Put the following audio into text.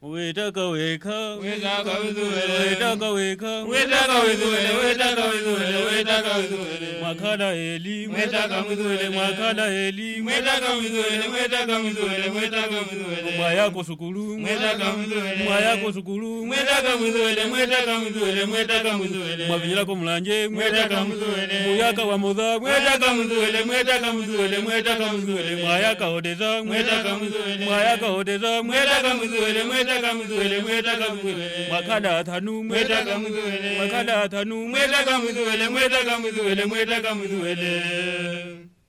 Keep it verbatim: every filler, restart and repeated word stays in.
Wetaka weka, wetaka wizuele, wetaka weka, wetaka wizuele, wetaka wizuele, wetaka wizuele. Mwakala eli, wetaka wizuele, mwakala eli, wetaka wizuele, wetaka wizuele, wetaka wizuele. Mwayako sukulu, wetaka wizuele, mwayako sukulu, wetaka wizuele, wetaka wizuele, wetaka wizuele. Mwavira ko mulanje, wetaka wizuele, muyaka wa moza, wetaka wizuele, wetaka wizuele, wetaka wizuele. Mwayaka odeza, wetaka wizuele, mwayaka odeza, wetaka wizuele, wetaka wizuele, wetaka wizuele. Mwakala atanu, wetaka wizuele, mwakala atanu, wetaka wizuele, wetaka wizuele, wetaka wizuele.